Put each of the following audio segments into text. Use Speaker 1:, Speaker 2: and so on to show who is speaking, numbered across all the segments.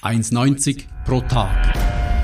Speaker 1: 1,90 pro Tag.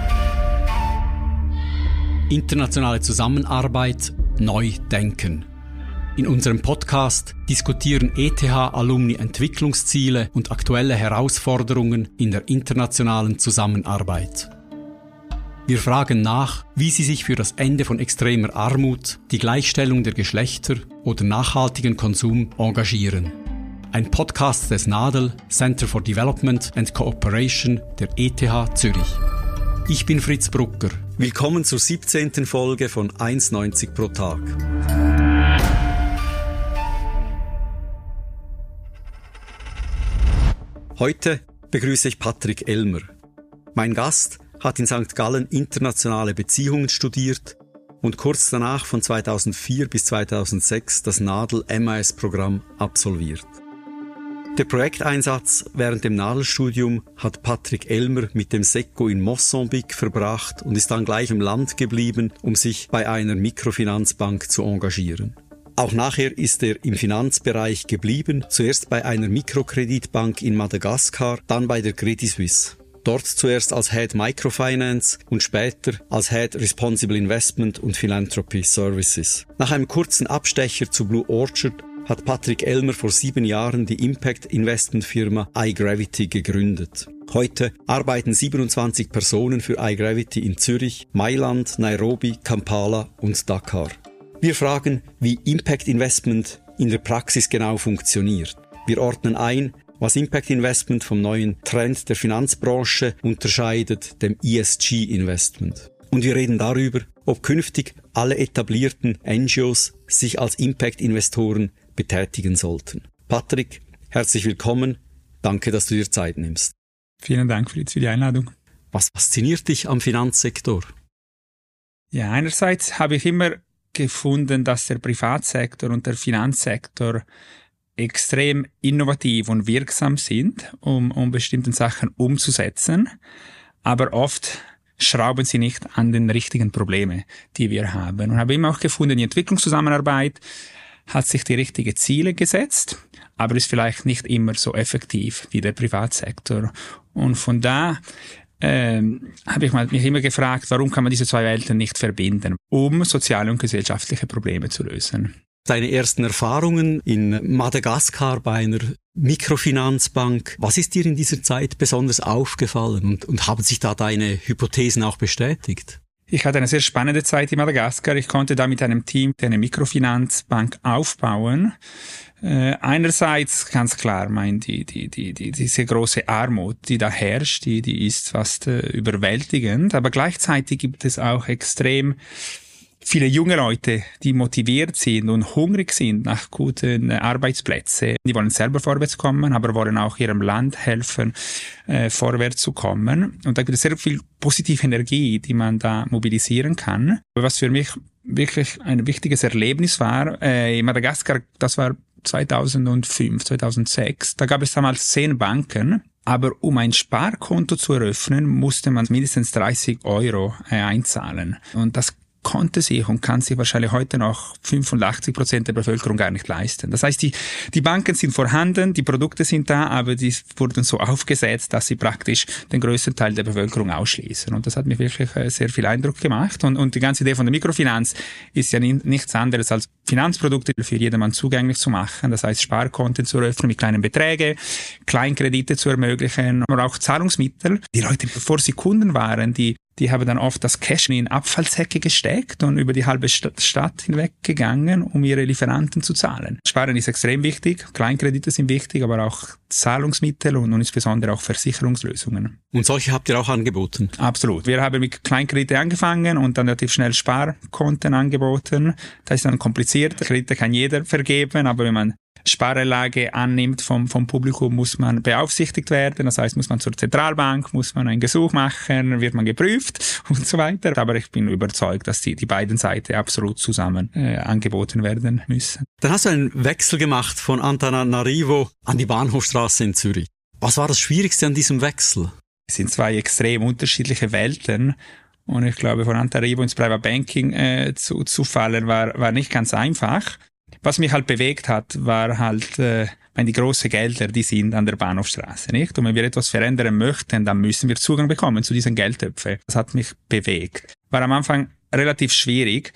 Speaker 1: Internationale Zusammenarbeit neu denken. In unserem Podcast diskutieren ETH-Alumni Entwicklungsziele und aktuelle Herausforderungen in der internationalen Zusammenarbeit. Wir fragen nach, wie sie sich für das Ende von extremer Armut, die Gleichstellung der Geschlechter oder nachhaltigen Konsum engagieren. Ein Podcast des NADEL, Center for Development and Cooperation der ETH Zürich. Ich bin Fritz Brucker.
Speaker 2: Willkommen zur 17. Folge von 1,90 pro Tag. Heute begrüße ich Patrick Elmer. Mein Gast hat in St. Gallen internationale Beziehungen studiert und kurz danach von 2004 bis 2006 das NADEL-MAS-Programm absolviert. Der Projekteinsatz während dem NADEL-Studium hat Patrick Elmer mit dem SECO in Mosambik verbracht und ist dann gleich im Land geblieben, um sich bei einer Mikrofinanzbank zu engagieren. Auch nachher ist er im Finanzbereich geblieben, zuerst bei einer Mikrokreditbank in Madagaskar, dann bei der Credit Suisse. Dort zuerst als Head Microfinance und später als Head Responsible Investment und Philanthropy Services. Nach einem kurzen Abstecher zu Blue Orchard hat Patrick Elmer vor 7 Jahren die Impact-Investment-Firma iGravity gegründet. Heute arbeiten 27 Personen für iGravity in Zürich, Mailand, Nairobi, Kampala und Dakar. Wir fragen, wie Impact-Investment in der Praxis genau funktioniert. Wir ordnen ein, was Impact-Investment vom neuen Trend der Finanzbranche unterscheidet, dem ESG-Investment. Und wir reden darüber, ob künftig alle etablierten NGOs sich als Impact-Investoren betätigen sollten. Patrick, herzlich willkommen. Danke, dass du dir Zeit nimmst.
Speaker 3: Vielen Dank, Fritz, für die Einladung.
Speaker 2: Was fasziniert dich am Finanzsektor?
Speaker 3: Ja, einerseits habe ich immer gefunden, dass der Privatsektor und der Finanzsektor extrem innovativ und wirksam sind, um bestimmte Sachen umzusetzen. Aber oft schrauben sie nicht an den richtigen Problemen, die wir haben. Und habe immer auch gefunden, die Entwicklungszusammenarbeit hat sich die richtigen Ziele gesetzt, aber ist vielleicht nicht immer so effektiv wie der Privatsektor. Und von da habe ich mich immer gefragt, warum kann man diese zwei Welten nicht verbinden, um soziale und gesellschaftliche Probleme zu lösen.
Speaker 2: Deine ersten Erfahrungen in Madagaskar bei einer Mikrofinanzbank, was ist dir in dieser Zeit besonders aufgefallen und haben sich da deine Hypothesen auch bestätigt?
Speaker 3: Ich hatte eine sehr spannende Zeit in Madagaskar. Ich konnte da mit einem Team eine Mikrofinanzbank aufbauen. Einerseits ganz klar, diese große Armut, die da herrscht, die ist fast überwältigend. Aber gleichzeitig gibt es auch extrem viele junge Leute, die motiviert sind und hungrig sind nach guten Arbeitsplätzen. Die wollen selber vorwärts kommen, aber wollen auch ihrem Land helfen, vorwärts zu kommen. Und da gibt es sehr viel positive Energie, die man da mobilisieren kann. Was für mich wirklich ein wichtiges Erlebnis war, in Madagaskar, das war 2005, 2006, da gab es damals 10 Banken. Aber um ein Sparkonto zu eröffnen, musste man mindestens 30 € einzahlen. Und das konnte sich und kann sich wahrscheinlich heute noch 85% der Bevölkerung gar nicht leisten. Das heißt, die Banken sind vorhanden, die Produkte sind da, aber die wurden so aufgesetzt, dass sie praktisch den größten Teil der Bevölkerung ausschließen. Und das hat mir wirklich sehr viel Eindruck gemacht. Und die ganze Idee von der Mikrofinanz ist ja nichts anderes als Finanzprodukte für jedermann zugänglich zu machen. Das heißt, Sparkonten zu eröffnen mit kleinen Beträgen, Kleinkredite zu ermöglichen, aber auch Zahlungsmittel. Die Leute, bevor sie Kunden waren, die haben dann oft das Cash in Abfallsäcke gesteckt und über die halbe Stadt hinweg gegangen, um ihre Lieferanten zu zahlen. Sparen ist extrem wichtig, Kleinkredite sind wichtig, aber auch Zahlungsmittel und insbesondere auch Versicherungslösungen.
Speaker 2: Und solche habt ihr auch angeboten?
Speaker 3: Absolut. Wir haben mit Kleinkredite angefangen und dann relativ schnell Sparkonten angeboten. Das ist dann kompliziert. Kredite kann jeder vergeben, aber wenn man Sparerlage annimmt vom Publikum, muss man beaufsichtigt werden. Das heißt, muss man zur Zentralbank, muss man ein Gesuch machen, wird man geprüft und so weiter. Aber ich bin überzeugt, dass die beiden Seiten absolut zusammen angeboten werden müssen.
Speaker 2: Dann hast du einen Wechsel gemacht von Antananarivo an die Bahnhofstrasse in Zürich. Was war das Schwierigste an diesem Wechsel?
Speaker 3: Es sind zwei extrem unterschiedliche Welten. Und ich glaube, von Antananarivo ins Private Banking zu fallen, war nicht ganz einfach. Was mich halt bewegt hat, war halt die großen Gelder, die sind an der Bahnhofstraße, nicht? Und wenn wir etwas verändern möchten, dann müssen wir Zugang bekommen zu diesen Geldtöpfen. Das hat mich bewegt. War am Anfang relativ schwierig,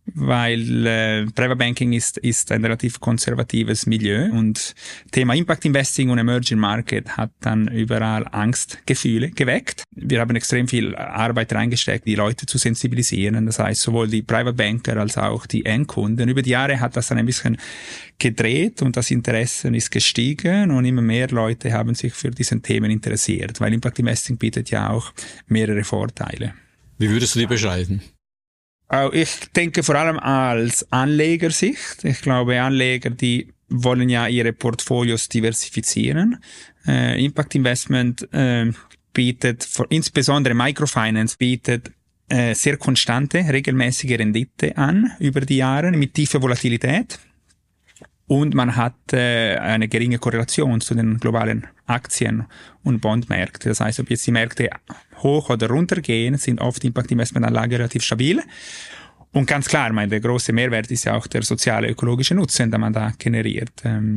Speaker 3: weil Private Banking ist ein relativ konservatives Milieu und Thema Impact Investing und Emerging Market hat dann überall Angstgefühle geweckt. Wir haben extrem viel Arbeit reingesteckt, die Leute zu sensibilisieren, das heißt sowohl die Private Banker als auch die Endkunden. Über die Jahre hat das dann ein bisschen gedreht und das Interesse ist gestiegen und immer mehr Leute haben sich für diesen Themen interessiert, weil Impact Investing bietet ja auch mehrere Vorteile.
Speaker 2: Wie würdest du die beschreiben?
Speaker 3: Ich denke vor allem als Anlegersicht. Ich glaube, Anleger, die wollen ja ihre Portfolios diversifizieren. Impact Investment bietet, insbesondere Microfinance bietet sehr konstante, regelmäßige Rendite an über die Jahre mit tiefer Volatilität. Und man hat eine geringe Korrelation zu den globalen Aktien- und Bondmärkten. Das heißt, ob jetzt die Märkte hoch oder runter gehen, sind oft Impact-Investment-Anlagen relativ stabil. Und ganz klar, der große Mehrwert ist ja auch der soziale, ökologische Nutzen, den man da generiert.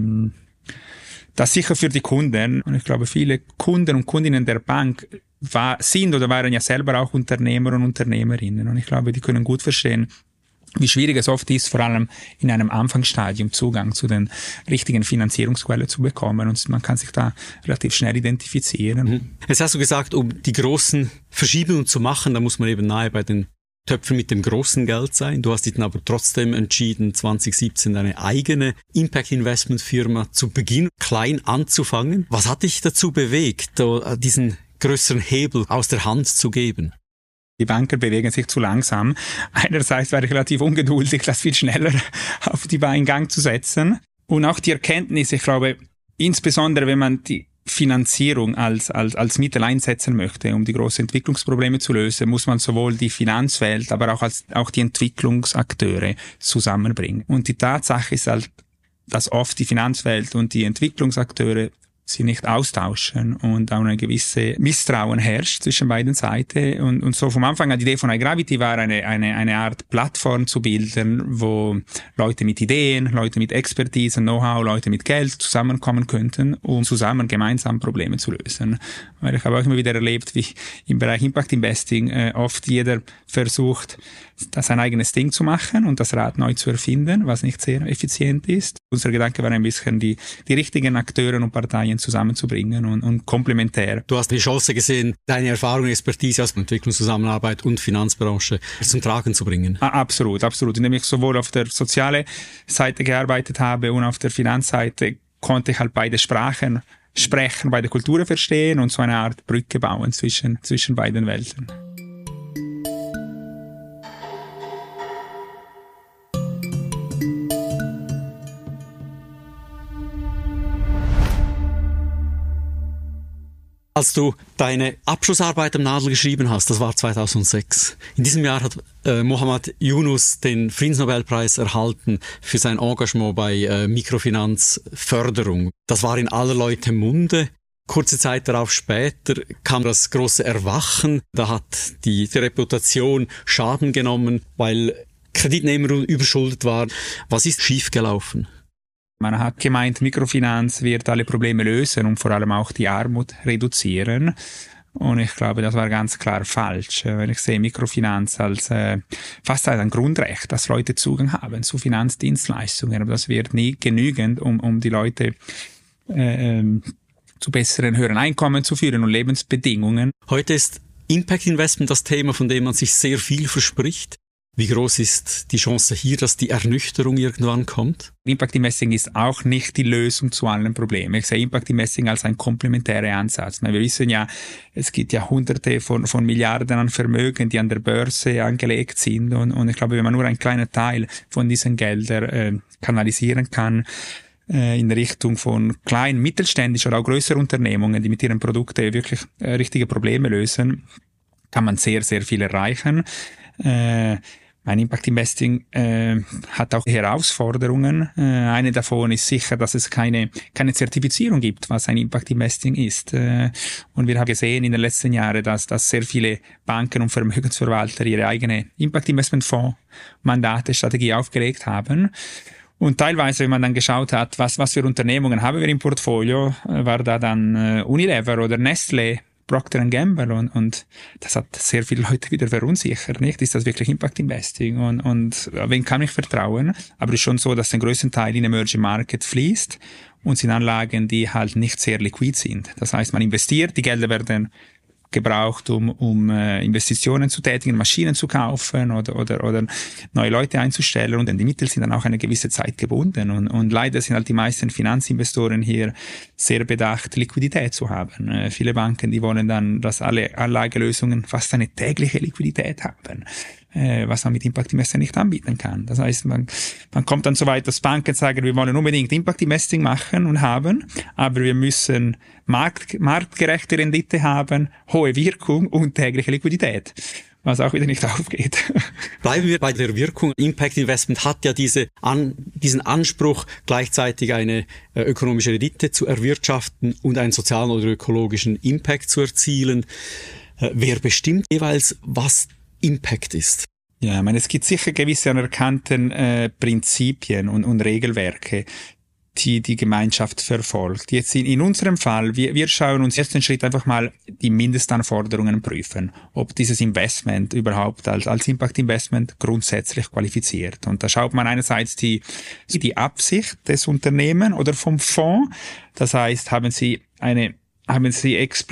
Speaker 3: Das sicher für die Kunden. Und ich glaube, viele Kunden und Kundinnen der Bank sind oder waren ja selber auch Unternehmer und Unternehmerinnen. Und ich glaube, die können gut verstehen, wie schwierig es oft ist, vor allem in einem Anfangsstadium Zugang zu den richtigen Finanzierungsquellen zu bekommen. Und man kann sich da relativ schnell identifizieren.
Speaker 2: Jetzt hast du gesagt, um die großen Verschiebungen zu machen, da muss man eben nahe bei den Töpfen mit dem großen Geld sein. Du hast dich dann aber trotzdem entschieden, 2017 deine eigene Impact-Investment-Firma zu Beginn klein anzufangen. Was hat dich dazu bewegt, diesen größeren Hebel aus der Hand zu geben?
Speaker 3: Die Banker bewegen sich zu langsam. Einerseits war ich relativ ungeduldig, das viel schneller auf die Beine in Gang zu setzen. Und auch die Erkenntnis, ich glaube, insbesondere wenn man die Finanzierung als Mittel einsetzen möchte, um die großen Entwicklungsprobleme zu lösen, muss man sowohl die Finanzwelt, aber auch die Entwicklungsakteure zusammenbringen. Und die Tatsache ist halt, dass oft die Finanzwelt und die Entwicklungsakteure sie nicht austauschen und auch eine gewisse Misstrauen herrscht zwischen beiden Seiten. Und so vom Anfang an die Idee von iGravity war eine Art Plattform zu bilden, wo Leute mit Ideen, Leute mit Expertise, Know-how, Leute mit Geld zusammenkommen könnten, um zusammen gemeinsam Probleme zu lösen. Weil ich habe auch immer wieder erlebt, wie im Bereich Impact Investing oft jeder versucht, das ein eigenes Ding zu machen und das Rad neu zu erfinden, was nicht sehr effizient ist. Unser Gedanke war ein bisschen, die richtigen Akteure und Parteien zusammenzubringen und komplementär.
Speaker 2: Du hast die Chance gesehen, deine Erfahrung und Expertise aus Entwicklungszusammenarbeit und Finanzbranche zum Tragen zu bringen.
Speaker 3: Absolut, absolut. Indem ich sowohl auf der sozialen Seite gearbeitet habe und auf der Finanzseite konnte ich halt beide Sprachen sprechen, beide Kulturen verstehen und so eine Art Brücke bauen zwischen beiden Welten.
Speaker 2: Als du deine Abschlussarbeit am Nadel geschrieben hast, das war 2006. In diesem Jahr hat Mohammad Yunus den Friedensnobelpreis erhalten für sein Engagement bei Mikrofinanzförderung. Das war in aller Leute Munde. Kurze Zeit darauf später kam das große Erwachen. Da hat die Reputation Schaden genommen, weil Kreditnehmer überschuldet waren. Was ist schiefgelaufen?
Speaker 3: Man hat gemeint, Mikrofinanz wird alle Probleme lösen und vor allem auch die Armut reduzieren. Und ich glaube, das war ganz klar falsch. Wenn ich sehe Mikrofinanz als fast ein Grundrecht, dass Leute Zugang haben zu Finanzdienstleistungen. Aber das wird nie genügend, um die Leute zu besseren, höheren Einkommen zu führen und Lebensbedingungen.
Speaker 2: Heute ist Impact Investment das Thema, von dem man sich sehr viel verspricht. Wie groß ist die Chance hier, dass die Ernüchterung irgendwann kommt?
Speaker 3: Impact Investing ist auch nicht die Lösung zu allen Problemen. Ich sehe Impact Investing als ein komplementärer Ansatz. Wir wissen ja, es gibt ja Hunderte von Milliarden an Vermögen, die an der Börse angelegt sind. Und ich glaube, wenn man nur einen kleinen Teil von diesen Geldern kanalisieren kann, in Richtung von kleinen, mittelständischen oder auch größeren Unternehmungen, die mit ihren Produkten wirklich richtige Probleme lösen, kann man sehr, sehr viel erreichen. Mein Impact Investing hat auch Herausforderungen. Eine davon ist sicher, dass es keine Zertifizierung gibt, was ein Impact Investing ist. Und wir haben gesehen in den letzten Jahren, dass sehr viele Banken und Vermögensverwalter ihre eigene Impact Investment Fonds Mandate, Strategie aufgelegt haben. Und teilweise, wenn man dann geschaut hat, was für Unternehmungen haben wir im Portfolio, war da dann Unilever oder Nestlé, Procter & Gamble und das hat sehr viele Leute wieder verunsichert, nicht? Ist das wirklich Impact Investing und wen kann ich vertrauen? Aber es ist schon so, dass der größte Teil in Emerging Market fließt und sind Anlagen, die halt nicht sehr liquid sind. Das heißt, man investiert, die Gelder werden gebraucht, um Investitionen zu tätigen, Maschinen zu kaufen oder neue Leute einzustellen und die Mittel sind dann auch eine gewisse Zeit gebunden und leider sind halt die meisten Finanzinvestoren hier sehr bedacht, Liquidität zu haben. Viele Banken, die wollen dann, dass alle Anlagelösungen fast eine tägliche Liquidität haben, was man mit Impact Investing nicht anbieten kann. Das heißt, man kommt dann so weit, dass Banken sagen, wir wollen unbedingt Impact Investing machen und haben, aber wir müssen marktgerechte Rendite haben, hohe Wirkung und tägliche Liquidität, was auch wieder nicht aufgeht.
Speaker 2: Bleiben wir bei der Wirkung. Impact Investment hat ja diesen Anspruch, gleichzeitig eine ökonomische Rendite zu erwirtschaften und einen sozialen oder ökologischen Impact zu erzielen. Wer bestimmt jeweils, was Impact ist?
Speaker 3: Ja, ich meine, es gibt sicher gewisse anerkannten Prinzipien und Regelwerke, die Gemeinschaft verfolgt. Jetzt in unserem Fall, wir schauen uns ersten Schritt einfach mal die Mindestanforderungen prüfen, ob dieses Investment überhaupt als Impact Investment grundsätzlich qualifiziert. Und da schaut man einerseits die Absicht des Unternehmens oder vom Fonds. Das heißt, verfolgen Sie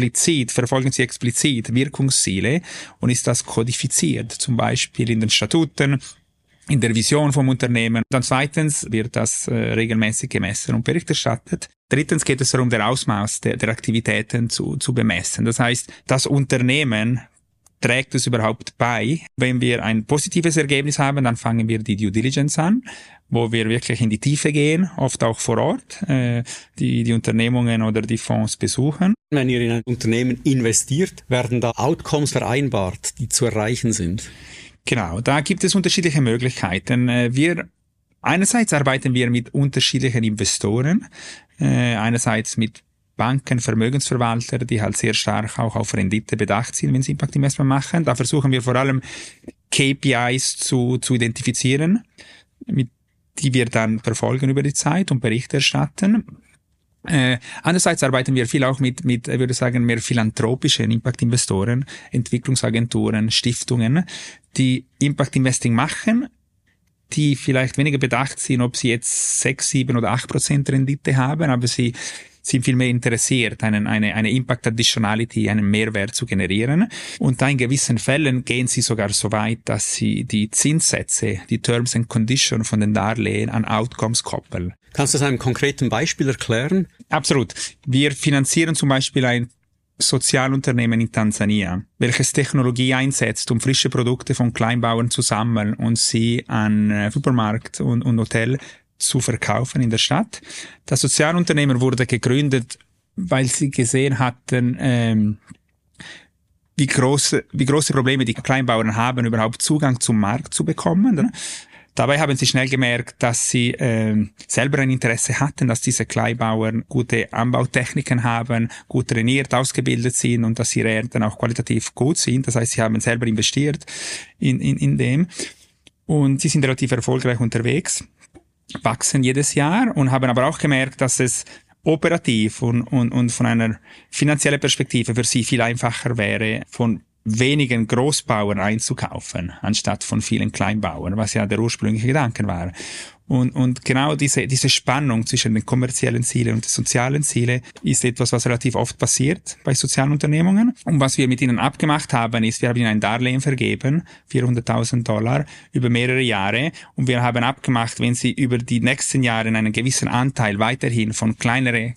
Speaker 3: explizit Wirkungsziele und ist das kodifiziert, zum Beispiel in den Statuten, in der Vision vom Unternehmen. Dann zweitens wird das regelmäßig gemessen und Bericht erstattet. Drittens geht es darum, der Ausmaß der Aktivitäten zu bemessen. Das heißt, das Unternehmen trägt es überhaupt bei. Wenn wir ein positives Ergebnis haben, dann fangen wir die Due Diligence an, wo wir wirklich in die Tiefe gehen, oft auch vor Ort, die Unternehmungen oder die Fonds besuchen.
Speaker 2: Wenn ihr in ein Unternehmen investiert, werden da Outcomes vereinbart, die zu erreichen sind?
Speaker 3: Genau, da gibt es unterschiedliche Möglichkeiten. Einerseits arbeiten wir mit unterschiedlichen Investoren, einerseits mit Banken, Vermögensverwalter, die halt sehr stark auch auf Rendite bedacht sind, wenn sie Impact Investment machen. Da versuchen wir vor allem KPIs zu identifizieren, die wir dann verfolgen über die Zeit und Berichte erstatten. Andererseits arbeiten wir viel auch mit, ich würde sagen, mehr philanthropischen Impact-Investoren, Entwicklungsagenturen, Stiftungen, die Impact Investing machen, die vielleicht weniger bedacht sind, ob sie jetzt 6, 7 oder 8% Rendite haben, aber sie sind vielmehr interessiert, eine Impact Additionality, einen Mehrwert zu generieren. Und da in gewissen Fällen gehen sie sogar so weit, dass sie die Zinssätze, die Terms and Conditions von den Darlehen an Outcomes koppeln.
Speaker 2: Kannst du das einem konkreten Beispiel erklären?
Speaker 3: Absolut. Wir finanzieren zum Beispiel ein Sozialunternehmen in Tansania, welches Technologie einsetzt, um frische Produkte von Kleinbauern zu sammeln und sie an Supermarkt und Hotel zu verkaufen in der Stadt. Das Sozialunternehmen wurde gegründet, weil sie gesehen hatten, wie große Probleme die Kleinbauern haben, überhaupt Zugang zum Markt zu bekommen. Dabei haben sie schnell gemerkt, dass sie selber ein Interesse hatten, dass diese Kleinbauern gute Anbautechniken haben, gut trainiert, ausgebildet sind und dass ihre Ernten auch qualitativ gut sind. Das heißt, sie haben selber investiert in dem. Und sie sind relativ erfolgreich unterwegs, wachsen jedes Jahr und haben aber auch gemerkt, dass es operativ und von einer finanziellen Perspektive für sie viel einfacher wäre, von wenigen Großbauern einzukaufen, anstatt von vielen Kleinbauern, was ja der ursprüngliche Gedanke war. Und genau diese Spannung zwischen den kommerziellen Zielen und den sozialen Zielen ist etwas, was relativ oft passiert bei sozialen Unternehmungen. Und was wir mit ihnen abgemacht haben, ist, wir haben ihnen ein Darlehen vergeben, $400.000 über mehrere Jahre. Und wir haben abgemacht, wenn sie über die nächsten Jahre einen gewissen Anteil weiterhin von kleineren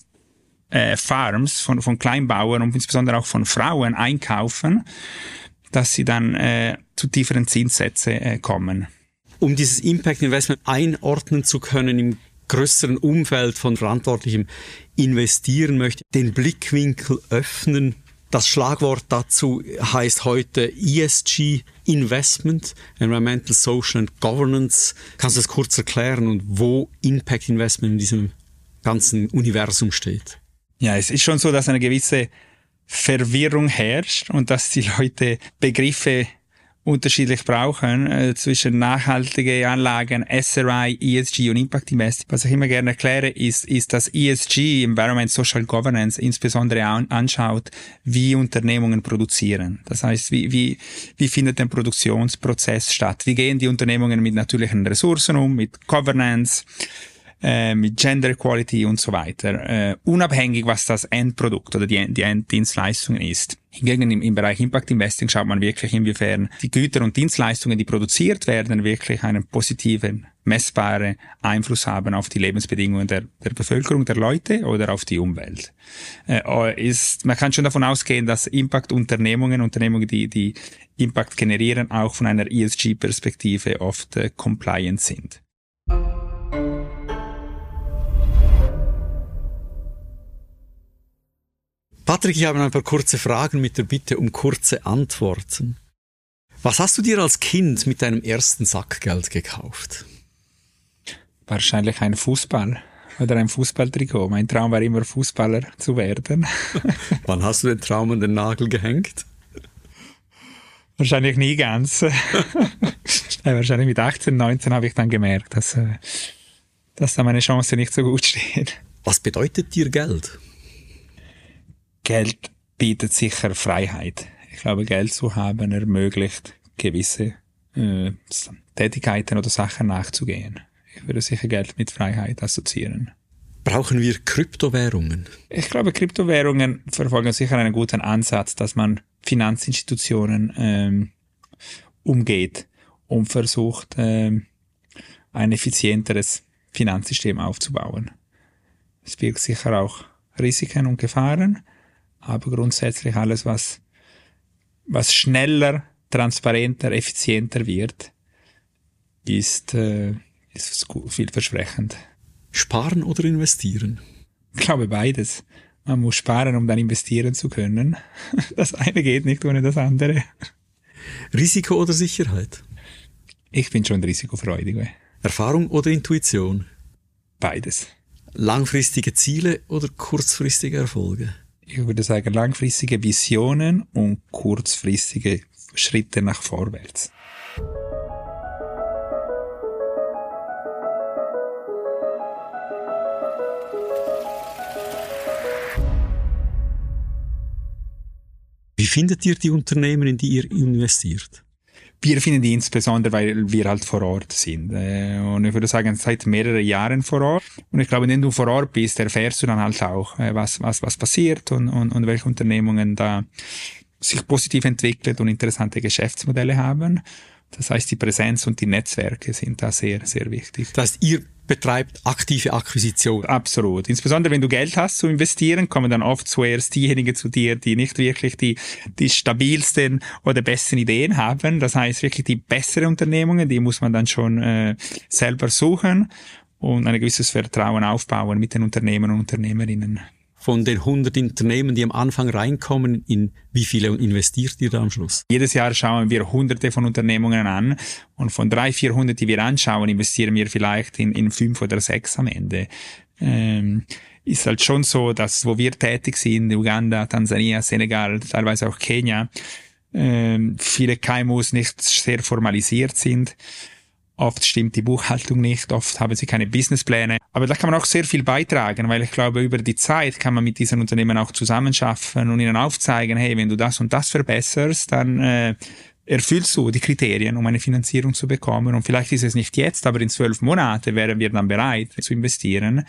Speaker 3: Farms, von Kleinbauern und insbesondere auch von Frauen einkaufen, dass sie dann zu tieferen Zinssätzen kommen.
Speaker 2: Um dieses Impact Investment einordnen zu können im größeren Umfeld von verantwortlichem Investieren, möchte ich den Blickwinkel öffnen. Das Schlagwort dazu heißt heute ESG Investment, Environmental, Social and Governance. Kannst du das kurz erklären und wo Impact Investment in diesem ganzen Universum steht?
Speaker 3: Ja, es ist schon so, dass eine gewisse Verwirrung herrscht und dass die Leute Begriffe unterschiedlich brauchen, zwischen nachhaltige Anlagen, SRI, ESG und Impact Investing. Was ich immer gerne erkläre, ist, dass ESG, Environment, Social Governance, insbesondere anschaut, wie Unternehmungen produzieren. Das heißt, wie findet der Produktionsprozess statt? Wie gehen die Unternehmungen mit natürlichen Ressourcen um, mit Governance, mit Gender Equality und so weiter, unabhängig, was das Endprodukt oder die Enddienstleistung ist. Hingegen im Bereich Impact Investing schaut man wirklich, inwiefern die Güter und Dienstleistungen, die produziert werden, wirklich einen positiven, messbaren Einfluss haben auf die Lebensbedingungen der Bevölkerung, der Leute oder auf die Umwelt. Man kann schon davon ausgehen, dass Impact-Unternehmungen, die Impact generieren, auch von einer ESG-Perspektive oft compliant sind.
Speaker 2: Patrick, ich habe ein paar kurze Fragen mit der Bitte um kurze Antworten. Was hast du dir als Kind mit deinem ersten Sackgeld gekauft?
Speaker 3: Wahrscheinlich ein Fußball oder ein Fußballtrikot. Mein Traum war immer, Fußballer zu werden.
Speaker 2: Wann hast du den Traum an den Nagel gehängt?
Speaker 3: Wahrscheinlich nie ganz. Wahrscheinlich mit 18, 19 habe ich dann gemerkt, dass da meine Chance nicht so gut steht.
Speaker 2: Was bedeutet dir Geld?
Speaker 3: Geld bietet sicher Freiheit. Ich glaube, Geld zu haben ermöglicht, gewisse Tätigkeiten oder Sachen nachzugehen. Ich würde sicher Geld mit Freiheit assoziieren.
Speaker 2: Brauchen wir Kryptowährungen?
Speaker 3: Ich glaube, Kryptowährungen verfolgen sicher einen guten Ansatz, dass man Finanzinstitutionen umgeht und versucht, ein effizienteres Finanzsystem aufzubauen. Es birgt sicher auch Risiken und Gefahren, aber grundsätzlich alles, was schneller, transparenter, effizienter wird, ist vielversprechend.
Speaker 2: Sparen oder investieren?
Speaker 3: Ich glaube beides. Man muss sparen, um dann investieren zu können. Das eine geht nicht ohne das andere.
Speaker 2: Risiko oder Sicherheit?
Speaker 3: Ich bin schon risikofreudig.
Speaker 2: Erfahrung oder Intuition?
Speaker 3: Beides.
Speaker 2: Langfristige Ziele oder kurzfristige Erfolge?
Speaker 3: Ich würde sagen, langfristige Visionen und kurzfristige Schritte nach vorwärts.
Speaker 2: Wie findet ihr die Unternehmen, in die ihr investiert?
Speaker 3: Wir finden die insbesondere, weil wir halt vor Ort sind. Und ich würde sagen, seit mehreren Jahren vor Ort. Und ich glaube, wenn du vor Ort bist, erfährst du dann halt auch, was passiert und welche Unternehmungen da sich positiv entwickelt und interessante Geschäftsmodelle haben. Das heißt, die Präsenz und die Netzwerke sind da sehr, sehr wichtig.
Speaker 2: Das heißt, ihr betreibt aktive Akquisition.
Speaker 3: Absolut. Insbesondere wenn du Geld hast zu investieren, kommen dann oft zuerst diejenigen zu dir, die nicht wirklich die stabilsten oder besten Ideen haben. Das heißt, wirklich die besseren Unternehmungen, die muss man dann schon selber suchen und ein gewisses Vertrauen aufbauen mit den Unternehmern und Unternehmerinnen.
Speaker 2: Von den 100 Unternehmen, die am Anfang reinkommen, in wie viele investiert ihr da am Schluss?
Speaker 3: Jedes Jahr schauen wir Hunderte von Unternehmungen an und von 300-400, die wir anschauen, investieren wir vielleicht in 5 oder 6 am Ende. Ist halt schon so, dass wo wir tätig sind, Uganda, Tansania, Senegal, teilweise auch Kenia, viele KMUs nicht sehr formalisiert sind. Oft stimmt die Buchhaltung nicht, oft haben sie keine Businesspläne. Aber da kann man auch sehr viel beitragen, weil ich glaube, über die Zeit kann man mit diesen Unternehmen auch zusammenschaffen und ihnen aufzeigen, hey, wenn du das und das verbesserst, dann erfüllst du die Kriterien, um eine Finanzierung zu bekommen. Und vielleicht ist es nicht jetzt, aber in 12 Monaten wären wir dann bereit zu investieren.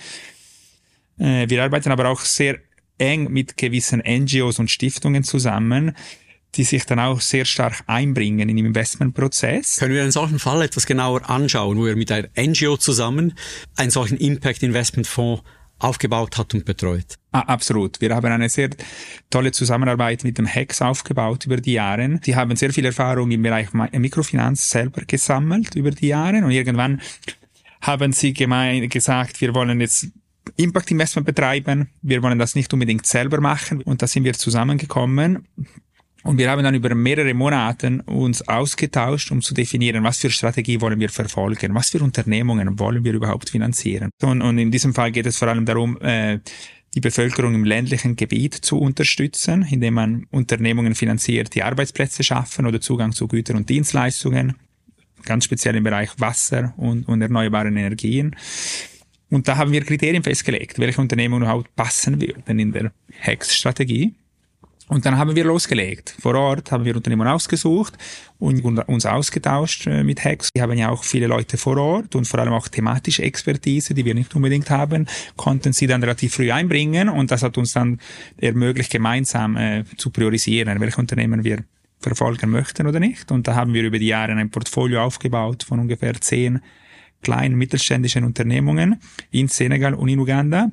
Speaker 3: Wir arbeiten aber auch sehr eng mit gewissen NGOs und Stiftungen zusammen, die sich dann auch sehr stark einbringen in den Investmentprozess.
Speaker 2: Können wir einen solchen Fall etwas genauer anschauen, wo ihr mit einer NGO zusammen einen solchen Impact-Investment-Fonds aufgebaut hat und betreut?
Speaker 3: Absolut. Wir haben eine sehr tolle Zusammenarbeit mit dem HEX aufgebaut über die Jahre. Die haben sehr viel Erfahrung im Bereich Mikrofinanz selber gesammelt über die Jahre und irgendwann haben sie gesagt, wir wollen jetzt Impact Investment betreiben, wir wollen das nicht unbedingt selber machen und da sind wir zusammengekommen. Und wir haben dann über mehrere Monate uns ausgetauscht, um zu definieren, was für Strategie wollen wir verfolgen, was für Unternehmungen wollen wir überhaupt finanzieren. Und in diesem Fall geht es vor allem darum, die Bevölkerung im ländlichen Gebiet zu unterstützen, indem man Unternehmungen finanziert, die Arbeitsplätze schaffen oder Zugang zu Gütern und Dienstleistungen, ganz speziell im Bereich Wasser und erneuerbaren Energien. Und da haben wir Kriterien festgelegt, welche Unternehmungen überhaupt passen würden in der HEX-Strategie. Und dann haben wir losgelegt. Vor Ort haben wir Unternehmen ausgesucht und uns ausgetauscht mit HEX. Wir haben ja auch viele Leute vor Ort und vor allem auch thematische Expertise, die wir nicht unbedingt haben, konnten sie dann relativ früh einbringen. Und das hat uns dann ermöglicht, gemeinsam zu priorisieren, welche Unternehmen wir verfolgen möchten oder nicht. Und da haben wir über die Jahre ein Portfolio aufgebaut von ungefähr 10 kleinen mittelständischen Unternehmungen in Senegal und in Uganda.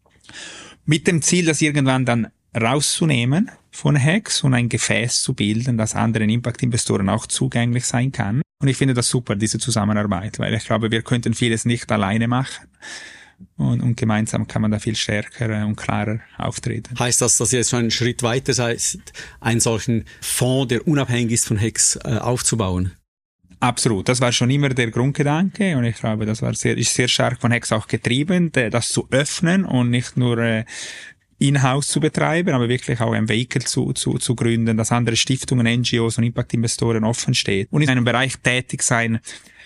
Speaker 3: Mit dem Ziel, das irgendwann dann rauszunehmen von HEX und ein Gefäß zu bilden, das anderen Impact-Investoren auch zugänglich sein kann. Und ich finde das super, diese Zusammenarbeit, weil ich glaube, wir könnten vieles nicht alleine machen. Und gemeinsam kann man da viel stärker und klarer auftreten.
Speaker 2: Heißt das, dass ihr jetzt schon einen Schritt weiter seid, einen solchen Fonds, der unabhängig ist von HEX, aufzubauen?
Speaker 3: Absolut, das war schon immer der Grundgedanke und ich glaube, das ist sehr stark von HEX auch getrieben, das zu öffnen und nicht nur in-house zu betreiben, aber wirklich auch ein Vehikel zu gründen, dass andere Stiftungen, NGOs und Impact-Investoren offen steht und in einem Bereich tätig sein,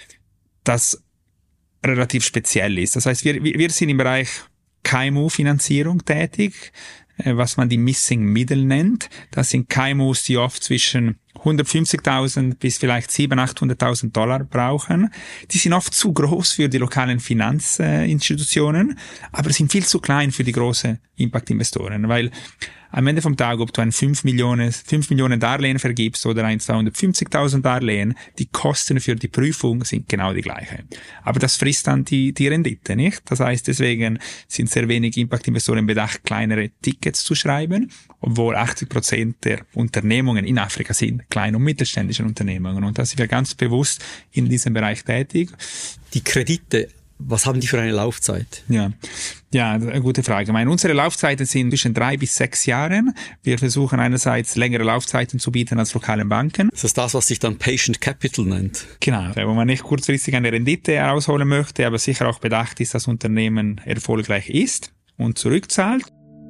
Speaker 3: das relativ speziell ist. Das heißt, wir sind im Bereich KMU-Finanzierung tätig, was man die Missing Middle nennt. Das sind KMUs, die oft zwischen 150.000 bis vielleicht 700.000, 800.000 Dollar brauchen. Die sind oft zu groß für die lokalen Finanzinstitutionen, aber sind viel zu klein für die großen Impact-Investoren, weil am Ende vom Tag, ob du ein 5 Millionen Darlehen vergibst oder ein 250.000 Darlehen, die Kosten für die Prüfung sind genau die gleiche. Aber das frisst dann die Rendite, nicht? Das heißt, deswegen sind sehr wenig Impact-Investoren bedacht, kleinere Tickets zu schreiben, obwohl 80% der Unternehmungen in Afrika sind kleine und mittelständische Unternehmungen. Und da sind wir ganz bewusst in diesem Bereich tätig.
Speaker 2: Die Kredite, was haben die für eine Laufzeit?
Speaker 3: Ja, eine gute Frage. Unsere Laufzeiten sind zwischen 3 bis 6 Jahren. Wir versuchen einerseits längere Laufzeiten zu bieten als lokalen Banken.
Speaker 2: Das ist das, was sich dann Patient Capital nennt.
Speaker 3: Genau, wo man nicht kurzfristig eine Rendite herausholen möchte, aber sicher auch bedacht ist, dass das Unternehmen erfolgreich ist und zurückzahlt.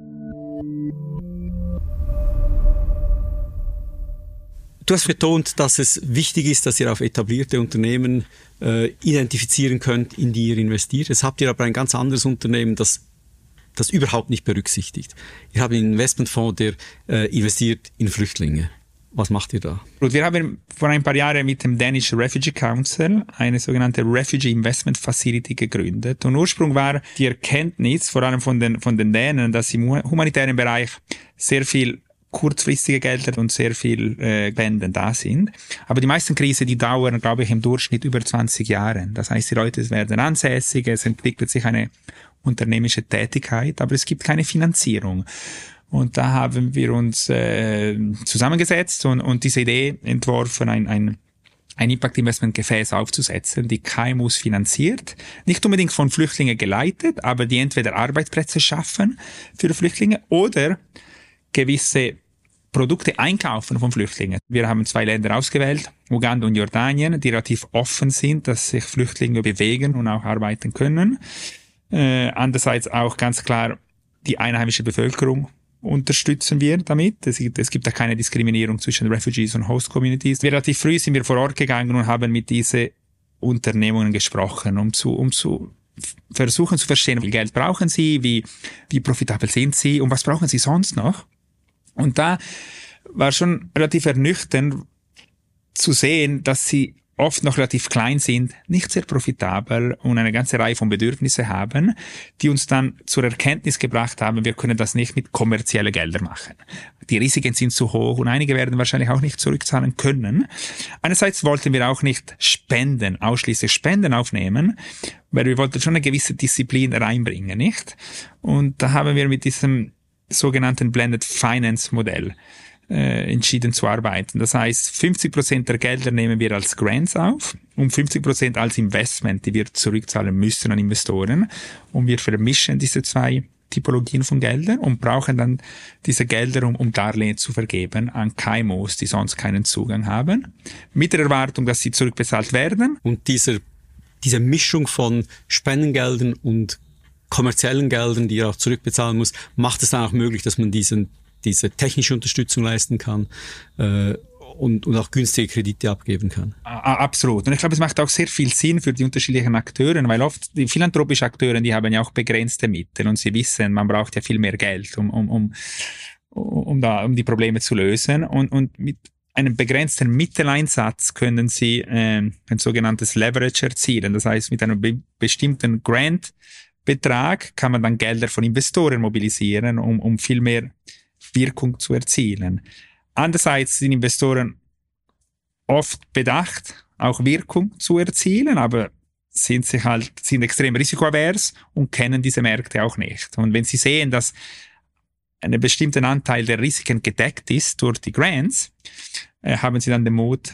Speaker 2: Du hast betont, dass es wichtig ist, dass ihr auf etablierte Unternehmen identifizieren könnt, in die ihr investiert. Jetzt habt ihr aber ein ganz anderes Unternehmen, das überhaupt nicht berücksichtigt. Ihr habt einen Investmentfonds, der investiert in Flüchtlinge. Was macht ihr da?
Speaker 3: Gut, wir haben vor ein paar Jahren mit dem Danish Refugee Council eine sogenannte Refugee Investment Facility gegründet. Und Ursprung war die Erkenntnis, vor allem von den Dänen, dass im humanitären Bereich sehr viel kurzfristige Gelder und sehr viel Spenden da sind. Aber die meisten Krisen, die dauern, glaube ich, im Durchschnitt über 20 Jahre. Das heißt, die Leute werden ansässig, es entwickelt sich eine unternehmerische Tätigkeit, aber es gibt keine Finanzierung. Und da haben wir uns zusammengesetzt und diese Idee entworfen, ein Impact-Investment-Gefäß aufzusetzen, die KMUs finanziert, nicht unbedingt von Flüchtlingen geleitet, aber die entweder Arbeitsplätze schaffen für Flüchtlinge oder gewisse Produkte einkaufen von Flüchtlingen. Wir haben 2 Länder ausgewählt, Uganda und Jordanien, die relativ offen sind, dass sich Flüchtlinge bewegen und auch arbeiten können. Andererseits auch ganz klar die einheimische Bevölkerung unterstützen wir damit. Es gibt da keine Diskriminierung zwischen Refugees und Host Communities. Relativ früh sind wir vor Ort gegangen und haben mit diesen Unternehmungen gesprochen, um zu versuchen zu verstehen, wie viel Geld brauchen sie, wie profitabel sind sie und was brauchen sie sonst noch. Und da war schon relativ ernüchternd zu sehen, dass sie oft noch relativ klein sind, nicht sehr profitabel und eine ganze Reihe von Bedürfnissen haben, die uns dann zur Erkenntnis gebracht haben, wir können das nicht mit kommerziellen Geldern machen. Die Risiken sind zu hoch und einige werden wahrscheinlich auch nicht zurückzahlen können. Einerseits wollten wir auch nicht ausschließlich Spenden aufnehmen, weil wir wollten schon eine gewisse Disziplin reinbringen, nicht? Und da haben wir mit diesem sogenannten Blended Finance Modell entschieden zu arbeiten. Das heißt, 50% der Gelder nehmen wir als Grants auf und 50% als Investment, die wir zurückzahlen müssen an Investoren. Und wir vermischen diese 2 Typologien von Geldern und brauchen dann diese Gelder, um Darlehen zu vergeben an KMUs, die sonst keinen Zugang haben, mit der Erwartung, dass sie zurückbezahlt werden.
Speaker 2: Und diese Mischung von Spendengeldern und kommerziellen Geldern, die er auch zurückbezahlen muss, macht es dann auch möglich, dass man diese technische Unterstützung leisten kann und auch günstige Kredite abgeben kann.
Speaker 3: Absolut. Und ich glaube, es macht auch sehr viel Sinn für die unterschiedlichen Akteure, weil oft die philanthropischen Akteure, die haben ja auch begrenzte Mittel und sie wissen, man braucht ja viel mehr Geld, um die Probleme zu lösen. Und mit einem begrenzten Mitteleinsatz können sie ein sogenanntes Leverage erzielen. Das heißt, mit einem bestimmten Grant-Betrag kann man dann Gelder von Investoren mobilisieren, um viel mehr Wirkung zu erzielen. Andererseits sind Investoren oft bedacht, auch Wirkung zu erzielen, aber sind extrem risikoavers und kennen diese Märkte auch nicht. Und wenn sie sehen, dass einen bestimmten Anteil der Risiken gedeckt ist durch die Grants, haben sie dann den Mut,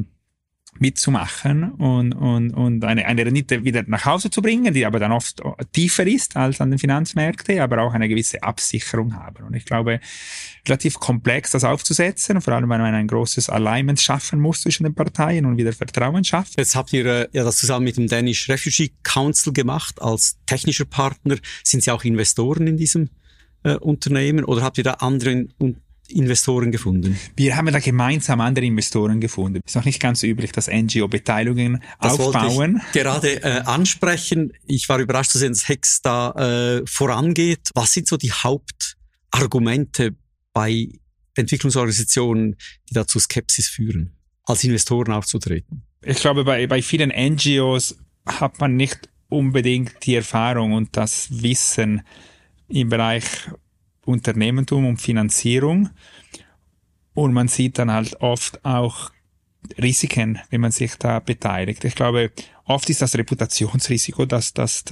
Speaker 3: mitzumachen und eine Rendite wieder nach Hause zu bringen, die aber dann oft tiefer ist als an den Finanzmärkten, aber auch eine gewisse Absicherung haben. Und ich glaube, relativ komplex das aufzusetzen, vor allem wenn man ein großes Alignment schaffen muss zwischen den Parteien und wieder Vertrauen schafft.
Speaker 2: Jetzt habt ihr ja das zusammen mit dem Danish Refugee Council gemacht. Als technischer Partner sind Sie auch Investoren in diesem Unternehmen oder habt ihr da andere Investoren gefunden?
Speaker 3: Wir haben da gemeinsam andere Investoren gefunden. Es ist noch nicht ganz üblich, dass NGO-Beteiligungen aufbauen.
Speaker 2: Wollte ich gerade ansprechen. Ich war überrascht zu sehen, dass HEX da vorangeht. Was sind so die Hauptargumente bei Entwicklungsorganisationen, die da zu Skepsis führen, als Investoren aufzutreten?
Speaker 3: Ich glaube, bei vielen NGOs hat man nicht unbedingt die Erfahrung und das Wissen im Bereich Unternehmertum und Finanzierung. Und man sieht dann halt oft auch Risiken, wenn man sich da beteiligt. Ich glaube, oft ist das Reputationsrisiko das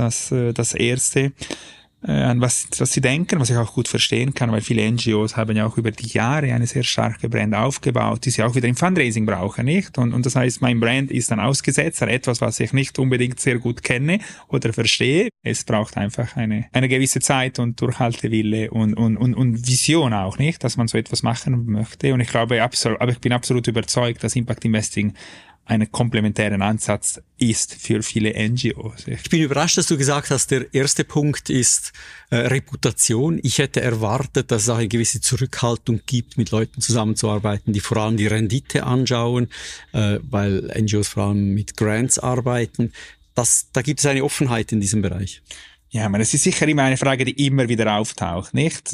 Speaker 3: Erste, an was sie denken, was ich auch gut verstehen kann, weil viele NGOs haben ja auch über die Jahre eine sehr starke Brand aufgebaut, die sie auch wieder im Fundraising brauchen, nicht? Und das heißt, mein Brand ist dann ausgesetzt an etwas, was ich nicht unbedingt sehr gut kenne oder verstehe. Es braucht einfach eine gewisse Zeit und Durchhaltewille und Vision auch, nicht? Dass man so etwas machen möchte. Und ich glaube, aber ich bin absolut überzeugt, dass Impact Investing einen komplementären Ansatz ist für viele NGOs.
Speaker 2: Ich bin überrascht, dass du gesagt hast, der erste Punkt ist Reputation. Ich hätte erwartet, dass es auch eine gewisse Zurückhaltung gibt, mit Leuten zusammenzuarbeiten, die vor allem die Rendite anschauen, weil NGOs vor allem mit Grants arbeiten. Da gibt es eine Offenheit in diesem Bereich.
Speaker 3: Ja, es ist sicher immer eine Frage, die immer wieder auftaucht, nicht?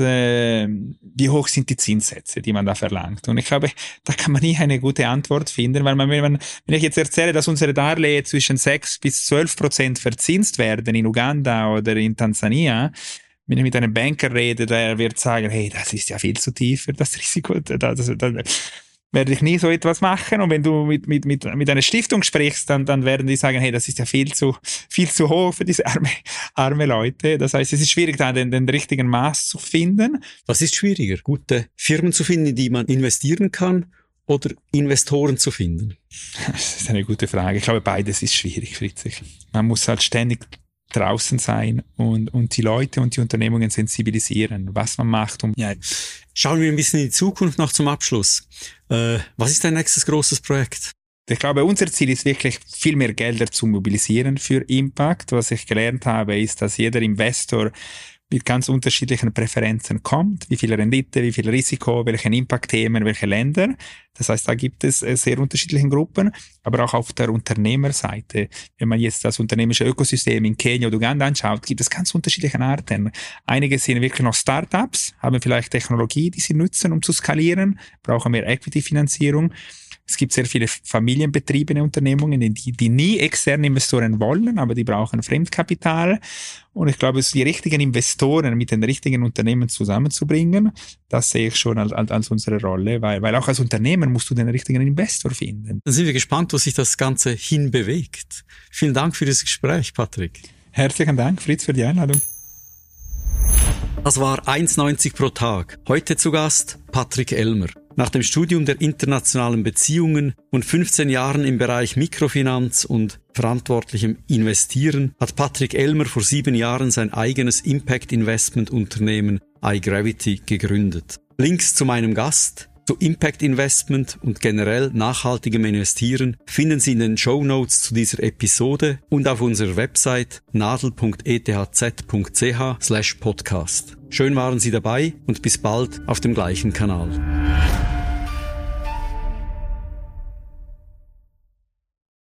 Speaker 3: Wie hoch sind die Zinssätze, die man da verlangt? Und ich glaube, da kann man nie eine gute Antwort finden, weil wenn ich jetzt erzähle, dass unsere Darlehen zwischen 6-12% verzinst werden in Uganda oder in Tansania, wenn ich mit einem Banker rede, der wird sagen, hey, das ist ja viel zu tief für das Risiko, werde ich nie so etwas machen. Und wenn du mit einer Stiftung sprichst, dann werden die sagen, hey, das ist ja viel zu hoch für diese arme Leute. Das heißt, es ist schwierig, da den richtigen Maß zu finden.
Speaker 2: Was ist schwieriger? Gute Firmen zu finden, in die man investieren kann, oder Investoren zu finden?
Speaker 3: Das ist eine gute Frage. Ich glaube, beides ist schwierig, Fritz. Man muss halt ständig draußen sein und die Leute und die Unternehmungen sensibilisieren, was man macht.
Speaker 2: Schauen wir ein bisschen in die Zukunft noch zum Abschluss. Was ist dein nächstes großes Projekt?
Speaker 3: Ich glaube, unser Ziel ist wirklich, viel mehr Gelder zu mobilisieren für Impact. Was ich gelernt habe, ist, dass jeder Investor mit ganz unterschiedlichen Präferenzen kommt. Wie viel Rendite, wie viel Risiko, welche Impact-Themen, welche Länder. Das heißt, da gibt es sehr unterschiedliche Gruppen, aber auch auf der Unternehmerseite. Wenn man jetzt das unternehmerische Ökosystem in Kenia oder Uganda anschaut, gibt es ganz unterschiedliche Arten. Einige sind wirklich noch Startups, haben vielleicht Technologie, die sie nutzen, um zu skalieren, brauchen mehr Equity-Finanzierung. Es gibt sehr viele familienbetriebene Unternehmungen, die nie externe Investoren wollen, aber die brauchen Fremdkapital. Und ich glaube, die richtigen Investoren mit den richtigen Unternehmen zusammenzubringen, das sehe ich schon als unsere Rolle, weil auch als Unternehmer musst du den richtigen Investor finden.
Speaker 2: Dann sind wir gespannt, wo sich das Ganze hinbewegt. Vielen Dank für das Gespräch, Patrick.
Speaker 3: Herzlichen Dank, Fritz, für die Einladung.
Speaker 2: Das war 1,90 pro Tag. Heute zu Gast Patrick Elmer. Nach dem Studium der internationalen Beziehungen und 15 Jahren im Bereich Mikrofinanz und verantwortlichem Investieren hat Patrick Elmer vor 7 Jahren sein eigenes Impact-Investment-Unternehmen iGravity gegründet. Links zu meinem Gast Zu Impact Investment und generell nachhaltigem Investieren finden Sie in den Shownotes zu dieser Episode und auf unserer Website nadel.ethz.ch/podcast. Schön waren Sie dabei und bis bald auf dem gleichen Kanal.